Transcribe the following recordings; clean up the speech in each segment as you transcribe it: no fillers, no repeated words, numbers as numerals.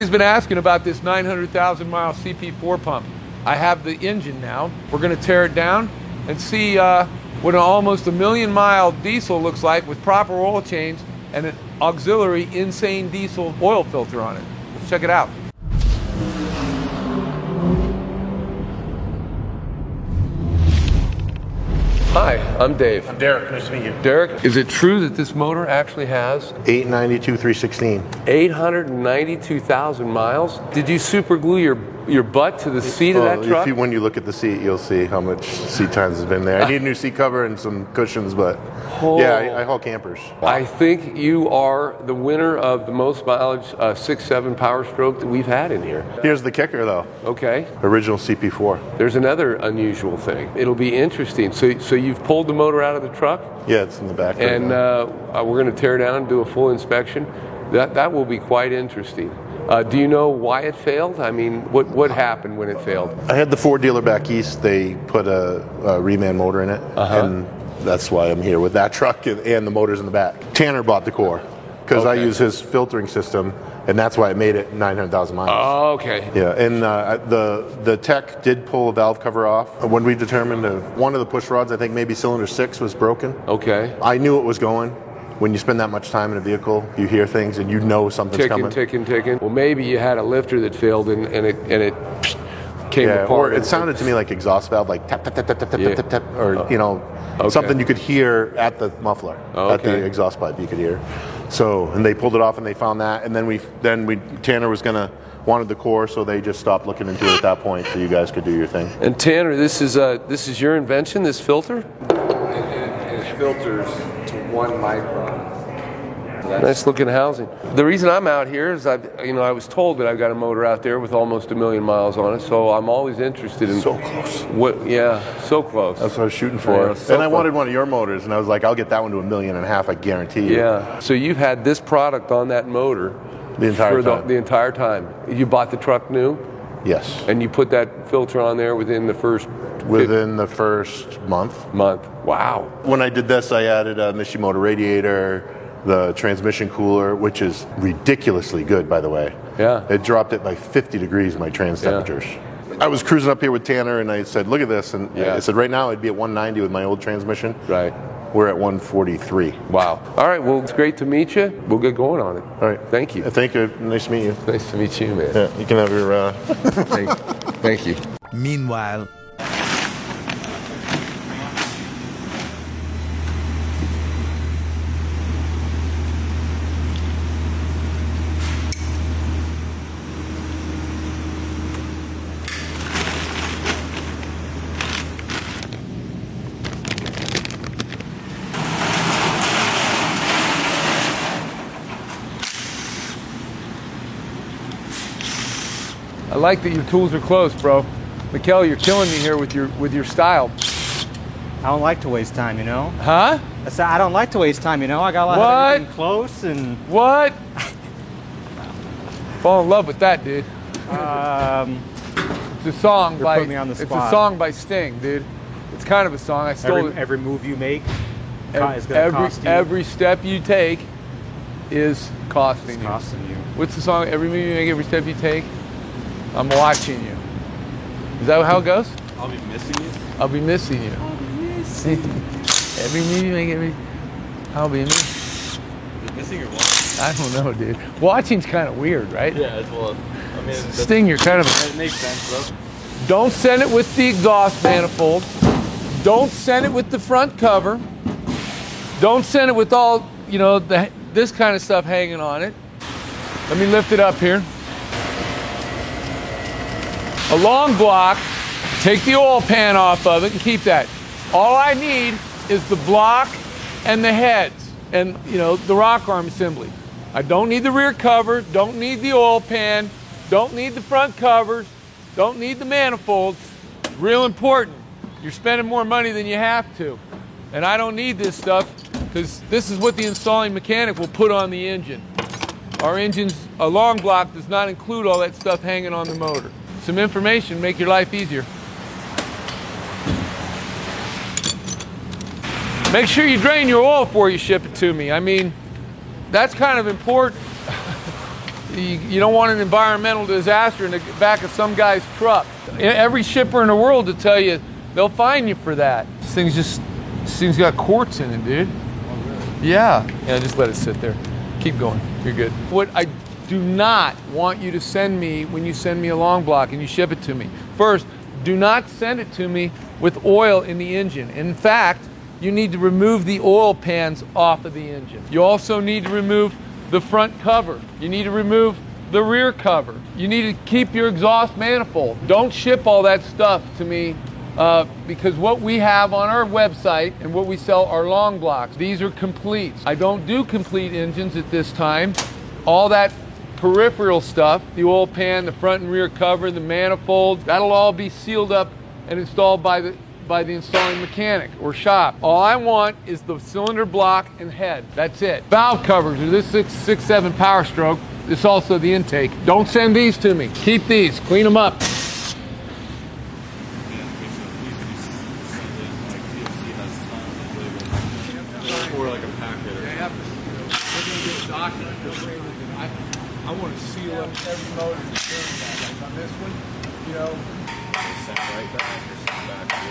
He's been asking about this 900,000 mile CP4 pump. I have the engine now. We're going to tear it down and see what an almost 1,000,000-mile diesel looks like with proper oil change and an auxiliary insane diesel oil filter on it. Let's check it out. Hi, I'm Dave. I'm Derek. Nice to meet you. Derek, is it true that this motor actually has 892 316. 892,000 miles? Did you super glue your butt to the seat of that truck? When you look at the seat, you'll see how much seat time has been there. I need a new seat cover and some cushions, but yeah, I haul campers. I think you are the winner of the most mileage 6.7 Power Stroke that we've had in here. Here's the kicker, though. Okay. Original CP4. There's another unusual thing. It'll be interesting. So you've pulled the motor out of the truck? Yeah, it's in the back. And we're going to tear down and do a full inspection. That will be quite interesting. Do you know why it failed? I mean, what happened when it failed? I had the Ford dealer back east. They put a reman motor in it, and that's why I'm here with that truck and the motors in the back. Tanner bought the core because I use his filtering system, and that's why it made it 900,000 miles. Oh, okay. Yeah, and the tech did pull a valve cover off when we determined one of the push rods, I think maybe cylinder 6 was broken. Okay. I knew it was going. When you spend that much time in a vehicle, you hear things and you know something's coming. Ticking. Well, maybe you had a lifter that failed and it came apart. Or it sounded to me like exhaust valve, like tap, tap, tap, tap, tap, tap, tap, tap, or something you could hear at the muffler, at the exhaust pipe you could hear. So, and they pulled it off and they found that, and then Tanner wanted the core, so they just stopped looking into it at that point, so you guys could do your thing. And Tanner, this is your invention, this filter? It filters to 1 micron. Nice looking housing. The reason I'm out here is I was told that I've got a motor out there with almost 1,000,000 miles on it, so I'm always interested in so close. So close. That's what I was shooting for. I wanted one of your motors, and I was like, I'll get that one to 1.5 million, I guarantee you. Yeah. So you've had this product on that motor the entire time. You bought the truck new? Yes. And you put that filter on there within the first month. Wow. When I did this, I added a Nishimoto radiator, the transmission cooler, which is ridiculously good, by the way. Yeah. It dropped it by 50 degrees, my trans temperatures. I was cruising up here with Tanner, and I said, look at this. And I said, right now, I'd be at 190 with my old transmission. Right. We're at 143. Wow. All right, well, it's great to meet you. We'll get going on it. All right. Thank you. Thank you. Nice to meet you. Nice to meet you, man. Yeah, you can have your... Thank you. Meanwhile... I like that your tools are close, bro. Mikkel, you're killing me here with your style. I don't like to waste time, you know? Huh? I don't like to waste time, you know? I got a lot of everything close and... What? Fall in love with that, dude. It's a song by... Put me on the spot. It's a song by Sting, dude. It's kind of a song. I stole it. Every move you make is going to cost you. Every step you take is costing you. You. What's the song? Every move you make, every step you take, I'm watching you. Is that how it goes? I'll be missing you. I'll be missing you. I'll be missing you. Every move you make, I'll be missing. You're missing or what? I don't know, dude. Watching's kind of weird, right? Yeah, it's well. I mean, Sting, you're kind of. It makes sense, though. Don't send it with the exhaust manifold. Don't send it with the front cover. Don't send it with all, this kind of stuff hanging on it. Let me lift it up here. A long block. Take the oil pan off of it and keep that. All I need is the block and the heads and, the rock arm assembly. I don't need the rear cover, don't need the oil pan, don't need the front covers, don't need the manifolds. It's real important. You're spending more money than you have to. And I don't need this stuff because this is what the installing mechanic will put on the engine. Our engine's a long block does not include all that stuff hanging on the motor. Some information make your life easier. Make sure you drain your oil before you ship it to me. I mean, that's kind of important. You don't want an environmental disaster in the back of some guy's truck. Every shipper in the world will tell you they'll fine you for that. This thing's got quartz in it, dude. Oh, really? Yeah, just let it sit there. Keep going, you're good. What I do not want you to send me when you send me a long block and you ship it to me. First, do not send it to me with oil in the engine. In fact, you need to remove the oil pans off of the engine. You also need to remove the front cover. You need to remove the rear cover. You need to keep your exhaust manifold. Don't ship all that stuff to me because what we have on our website and what we sell are long blocks. These are complete. I don't do complete engines at this time. All that peripheral stuff, the oil pan, the front and rear cover, the manifold, that'll all be sealed up and installed by the installing mechanic or shop. All I want is the cylinder block and head. That's it. Valve covers are this 6.7 Power Stroke. This is also the intake. Don't send these to me. Keep these. Clean them up. Or like a packet. I want to seal up every motor in the steering bag. Like on this one, you know. Send right back or send back to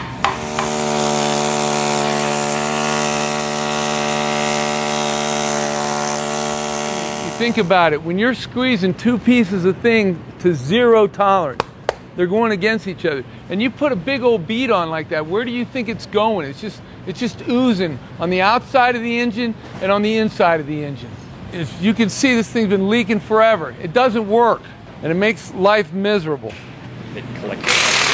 You think about it, when you're squeezing two pieces of thing to zero tolerance, they're going against each other. And you put a big old bead on like that, where do you think it's going? It's just oozing on the outside of the engine and on the inside of the engine. You can see this thing's been leaking forever. It doesn't work, and it makes life miserable. It collected.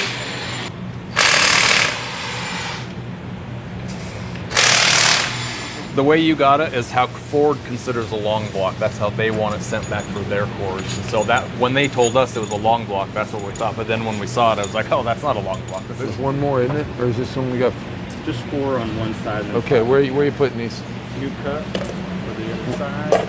The way you got it is how Ford considers a long block. That's how they want it sent back for their cores. And so that when they told us it was a long block, that's what we thought. But then when we saw it, I was like, oh, that's not a long block. There's one more, isn't it? Or is this one we got? Just 4 on one side. Okay, where are you putting these? New cut for the other side.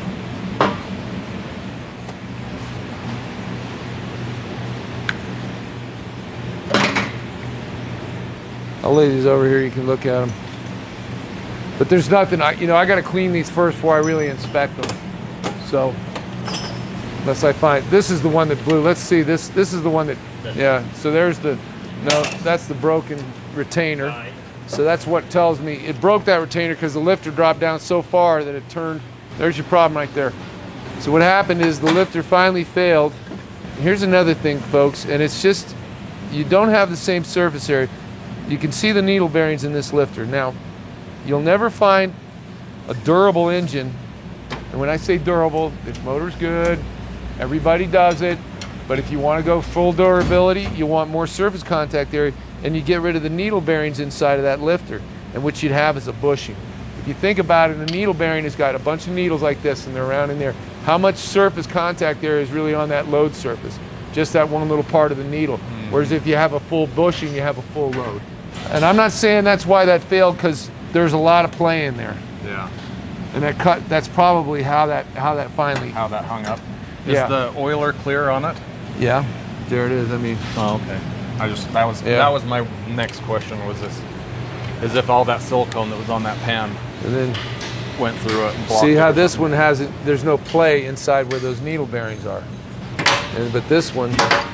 I'll lay these over here. You can look at them. But there's nothing. I got to clean these first before I really inspect them. So unless I find this is the one that blew. Let's see. This is the one that. Yeah. So there's the. No, that's the broken retainer. So that's what tells me it broke that retainer because the lifter dropped down so far that it turned. There's your problem right there. So what happened is the lifter finally failed. Here's another thing, folks, and it's just you don't have the same surface area. You can see the needle bearings in this lifter. Now, you'll never find a durable engine, and when I say durable, this motor's good, everybody does it, but if you want to go full durability, you want more surface contact area, and you get rid of the needle bearings inside of that lifter, and what you'd have is a bushing. If you think about it, a needle bearing has got a bunch of needles like this, and they're around in there. How much surface contact area is really on that load surface? Just that one little part of the needle. Whereas if you have a full bushing, you have a full load. And I'm not saying that's why that failed, because there's a lot of play in there. Yeah. And that cut, that's probably how that finally. How that hung up. Is Yeah. the oiler clear on it? Yeah, there it is. I mean, Oh, okay. That was my next question, was this, is if all that silicone that was on that pan and then went through it and blocked see it how or this something. one has it, there's no play inside where those needle bearings are. But this one,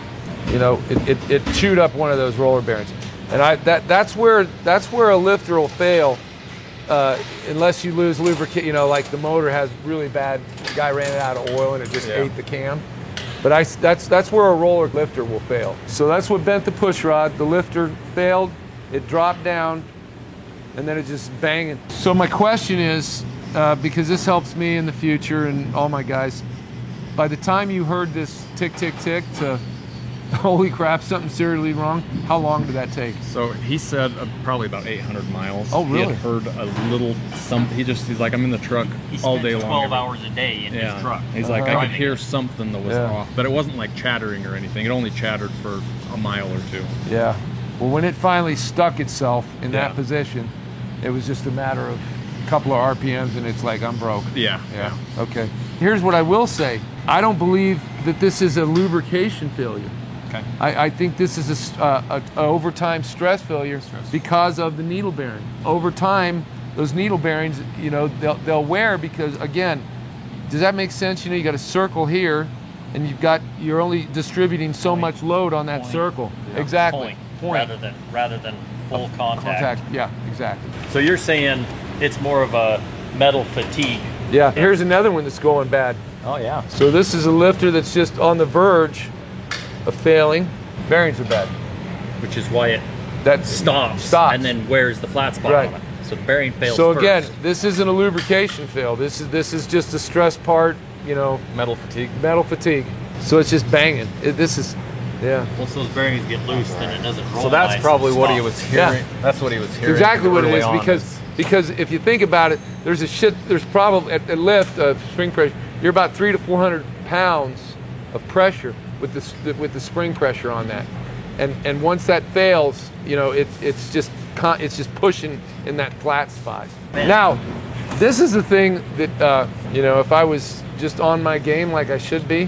it chewed up one of those roller bearings. And that's where a lifter will fail unless you lose lubricant. Like the motor has really bad. The guy ran it out of oil and it just ate the cam. But that's where a roller lifter will fail. So that's what bent the push rod. The lifter failed. It dropped down, and then it just banging. So my question is, because this helps me in the future and all my guys, by the time you heard this tick tick tick to holy crap, something seriously wrong, how long did that take? So he said probably about 800 miles. Oh, really? He had heard a little something. He's like, I'm in the truck all day long. 12 hours a day in his truck. He's like, I could Driving hear it. something that was Yeah. off, but it wasn't like chattering or anything. It only chattered for a mile or two. Yeah. Well, when it finally stuck itself in that Yeah. position, it was just a matter of a couple of RPMs and it's like, I'm broke. Yeah. Yeah. Okay. Here's what I will say. I don't believe that this is a lubrication failure. Okay. I think this is a overtime stress failure because of the needle bearing. Over time, those needle bearings, they'll wear because, again, does that make sense? You know, you got a circle here, and you're only distributing so much load on that circle. Yeah. Exactly. Point. Rather than full contact. Yeah, exactly. So you're saying it's more of a metal fatigue. Yeah. Here's another one that's going bad. Oh yeah. So this is a lifter that's just on the verge of failing. Bearings are bad. Which is why it stops. And then wears the flat spot on it. So the bearing fails So first. again, this isn't a lubrication fail. This is just a stress part, you know. Metal fatigue. Metal fatigue. So it's just banging. Yeah. Once those bearings get loose, then it doesn't roll. So that's nice probably and what stop. he was hearing. Yeah. That's what he was hearing. Exactly what it early is, on. because if you think about it, there's probably at lift spring pressure, you're about 300 to 400 pounds of pressure with the spring pressure on that, and once that fails, you know, it's just pushing in that flat spot. Man. Now, this is the thing that you know, if I was just on my game like I should be,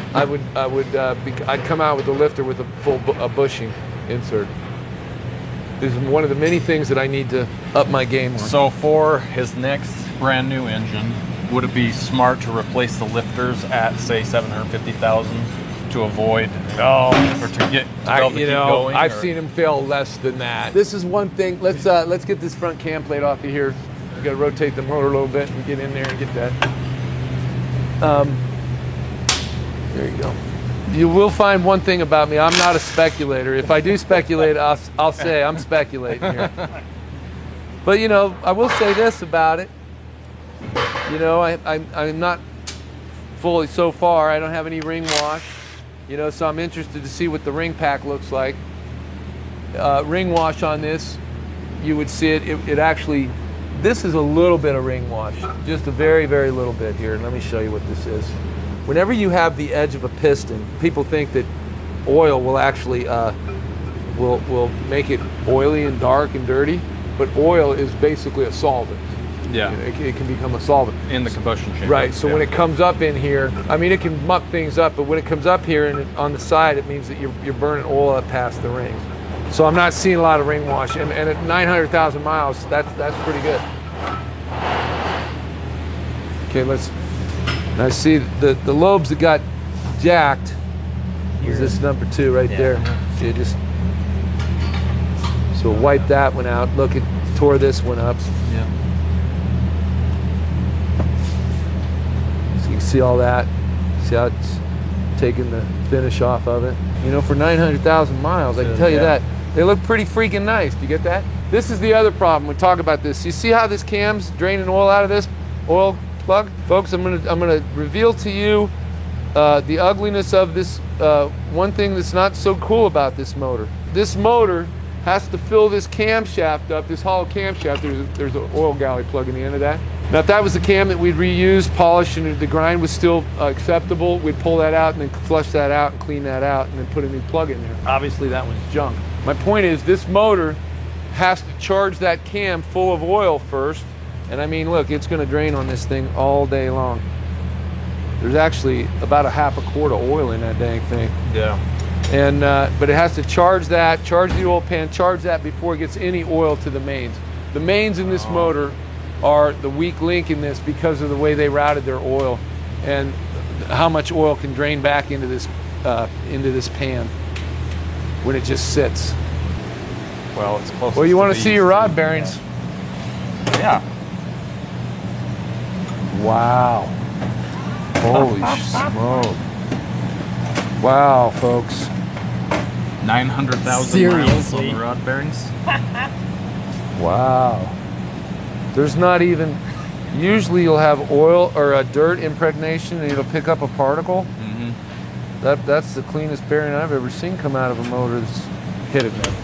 I'd come out with the lifter with a full bushing insert. This is one of the many things that I need to up my game on. So for his next brand new engine, would it be smart to replace the lifters at say 750,000 to avoid or to get to keep going? I've seen him fail less than that. This is one thing. Let's get this front cam plate off of here. You got to rotate the motor a little bit and get in there and get that. There you go. You will find one thing about me. I'm not a speculator. If I do speculate, I'll say I'm speculating here. But, you know, I will say this about it. You know, I'm not fully, so far, I don't have any ring wash. You know, so I'm interested to see what the ring pack looks like. Ring wash on this, you would see it actually, this is a little bit of ring wash. Just a very, very little bit here. Let me show you what this is. Whenever you have the edge of a piston, people think that oil will actually will make it oily and dark and dirty, but oil is basically a solvent. Yeah. You know, it can become a solvent. In the combustion chamber. Right, so when it comes up in here, I mean, it can muck things up, but when it comes up here and on the side, it means that you're burning oil up past the rings. So I'm not seeing a lot of ring wash, and at 900,000 miles, that's pretty good. Okay, now see the lobes that got jacked is this number 2 right there. See, so wipe that one out. Look, it tore this one up. Yeah. So you can see all that. See how it's taking the finish off of it. You know, for 900,000 miles, I can tell you that. They look pretty freaking nice. Do you get that? This is the other problem. We talk about this. You see how this cam's draining oil out of this oil plug? Folks, I'm gonna reveal to you the ugliness of this. One thing that's not so cool about this motor. This motor has to fill this camshaft up, this hollow camshaft. There's an oil galley plug in the end of that. Now, if that was a cam that we'd reuse, polish, and the grind was still acceptable, we'd pull that out and then flush that out and clean that out and then put a new plug in there. Obviously, that one's junk. My point is, this motor has to charge that cam full of oil first. And I mean, look, it's going to drain on this thing all day long. There's actually about a half a quart of oil in that dang thing. Yeah. And but it has to charge that, charge the oil pan, charge that before it gets any oil to the mains. The mains in this motor are the weak link in this because of the way they routed their oil and how much oil can drain back into this pan when it just sits. Well, it's close. Well, you want to see your rod bearings? Yeah. Wow. Holy smoke. Wow, folks. 900,000 miles on the rod bearings. Wow. There's not even, usually you'll have oil or a dirt impregnation and it'll pick up a particle. Mm-hmm. That's the cleanest bearing I've ever seen come out of a motor that's hit it, man.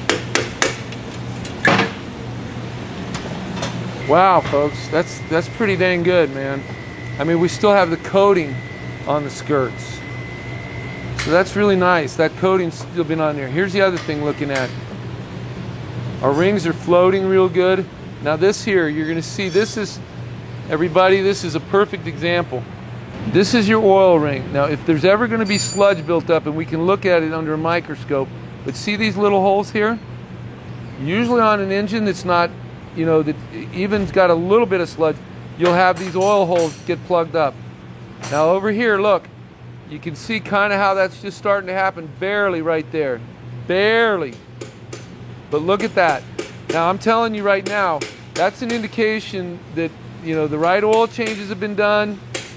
Wow, folks, that's pretty dang good, man. I mean, we still have the coating on the skirts. So that's really nice. That coating's still been on there. Here's the other thing looking at. Our rings are floating real good. Now this here, you're gonna see, this is, everybody, this is a perfect example. This is your oil ring. Now, if there's ever gonna be sludge built up, and we can look at it under a microscope, but see these little holes here? Usually on an engine that's not, you know, that even's got a little bit of sludge, you'll have these oil holes get plugged up. Now over here, look, you can see kind of how that's just starting to happen, barely right there, barely. But look at that. Now I'm telling you right now, that's an indication that, you know, the right oil changes have been done,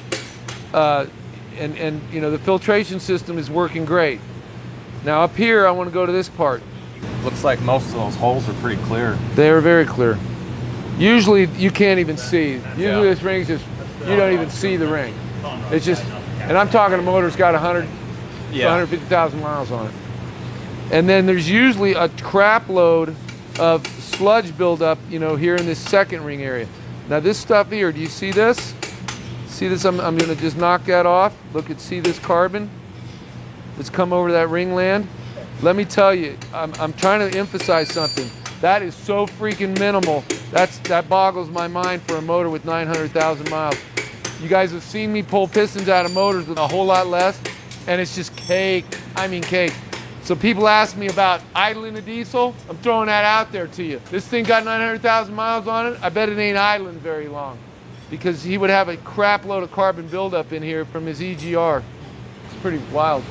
and you know, the filtration system is working great. Now up here, I want to go to this part. Looks like most of those holes are pretty clear. They are very clear. Usually you can't even see. Usually this ring's just, you don't even see the ring. It's just, and I'm talking a motor's got 150,000 miles on it. And then there's usually a crap load of sludge buildup, you know, here in this second ring area. Now this stuff here, do you see this? See this? I'm going to just knock that off. Look at, see this carbon that's come over that ring land? Let me tell you, I'm trying to emphasize something. That is so freaking minimal. That boggles my mind for a motor with 900,000 miles. You guys have seen me pull pistons out of motors with a whole lot less, and it's just cake. I mean cake. So people ask me about idling a diesel. I'm throwing that out there to you. This thing got 900,000 miles on it. I bet it ain't idling very long, because he would have a crap load of carbon buildup in here from his EGR. It's pretty wild.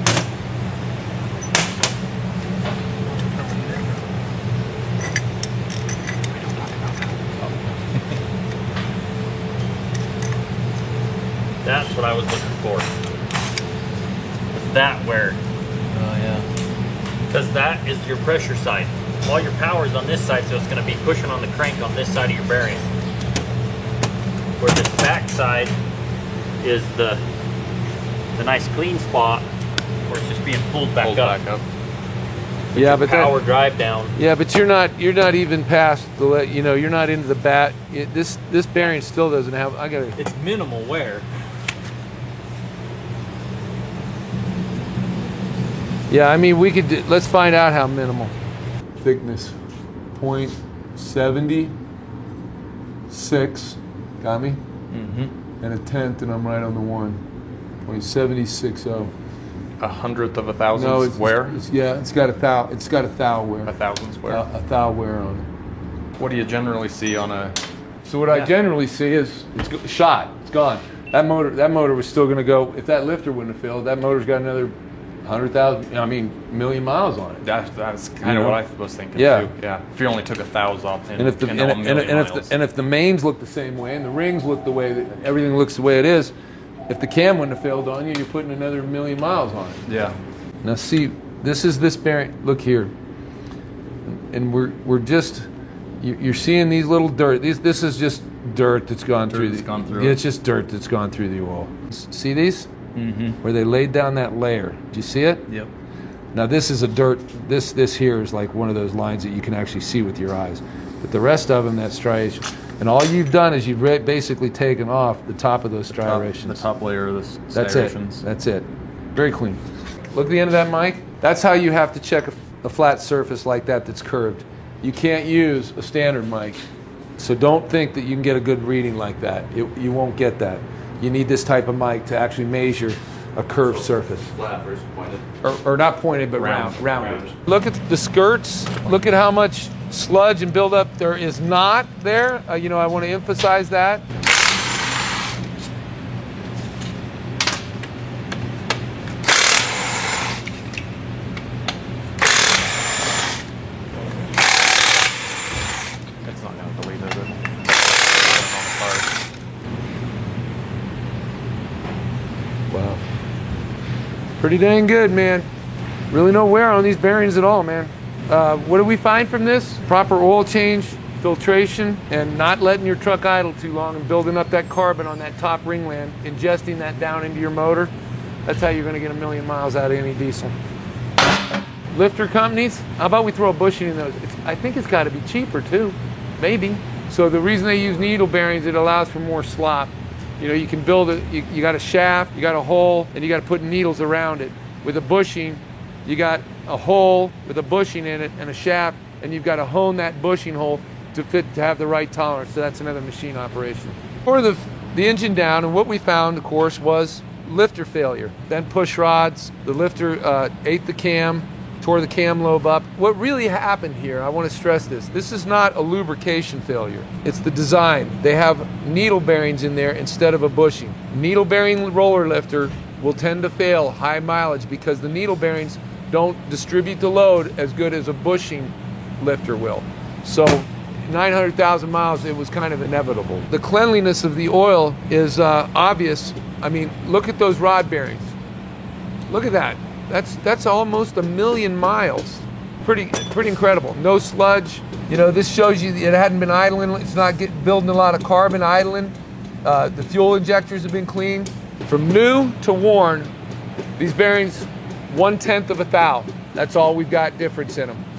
That's what I was looking for. Is that where? Oh yeah. Because that is your pressure side. All your power is on this side, so it's going to be pushing on the crank on this side of your bearing. Where this back side is the nice clean spot where it's just being pulled back up. Yeah, but power drive down. Yeah, but you're not even past the, you know, you're not into the bat. This bearing still doesn't have. It's minimal wear. Yeah, I mean, we could. Let's find out how minimal. Thickness, 0.76. Got me? Mm-hmm. And a tenth, and I'm right on the one. 0.760. 100th of a thousand. No, it's got a thou. It's got a thou wear. 1,000 square. A thou wear on it. What do you generally see on a? So what I generally see is it's shot. It's gone. That motor was still going to go. If that lifter wouldn't have failed, that motor's got another 100,000. I mean, million miles on it. That's kind of what I was thinking too. Yeah. If you only took 1,000 off, and if the mains look the same way, and the rings look the way that everything looks the way it is, if the cam wouldn't have failed on you, you're putting another million miles on it. Yeah. Now see, this is this bearing. Look here, and we're just. You're seeing these little dirt. This is just dirt that's gone through. Yeah, it's just dirt that's gone through the oil. See these? Mm-hmm. Where they laid down that layer. Do you see it? Yep. Now this is a dirt. This here is like one of those lines that you can actually see with your eyes. But the rest of them, that's striation. And all you've done is you've basically taken off the top of those striations. The top layer of the striations. That's it. Very clean. Look at the end of that mic. That's how you have to check a flat surface like that that's curved. You can't use a standard mic. So don't think that you can get a good reading like that. You won't get that. You need this type of mic to actually measure a curved surface. Flat versus pointed. Or not pointed, but rounded. Look at the skirts. Look at how much sludge and buildup there is not there. You know, I want to emphasize that. It's not going to delete, is it? Wow. Pretty dang good, man. Really no wear on these bearings at all, man. What do we find from this? Proper oil change, filtration, and not letting your truck idle too long and building up that carbon on that top ringland, ingesting that down into your motor. That's how you're going to get a million miles out of any diesel. Lifter companies, how about we throw a bushing in those? I think it's got to be cheaper too, maybe. So the reason they use needle bearings, it allows for more slop. You know, you can build it, you got a shaft, you got a hole, and you got to put needles around it. With a bushing, you got a hole with a bushing in it and a shaft, and you've got to hone that bushing hole to have the right tolerance. So that's another machine operation. Or the engine down, and what we found, of course, was lifter failure. Then push rods, the lifter ate the cam, tore the cam lobe up. What really happened here, I want to stress this is not a lubrication failure. It's the design. They have needle bearings in there instead of a bushing. Needle bearing roller lifter will tend to fail high mileage because the needle bearings don't distribute the load as good as a bushing lifter will. So 900,000 miles, it was kind of inevitable. The cleanliness of the oil is obvious. I mean, look at those rod bearings. Look at that. That's almost 1 million miles. Pretty incredible. No sludge. You know, this shows you it hadn't been idling. It's not building a lot of carbon idling. The fuel injectors have been cleaned. From new to worn, these bearings, 1/10 of a thou. That's all we've got difference in them.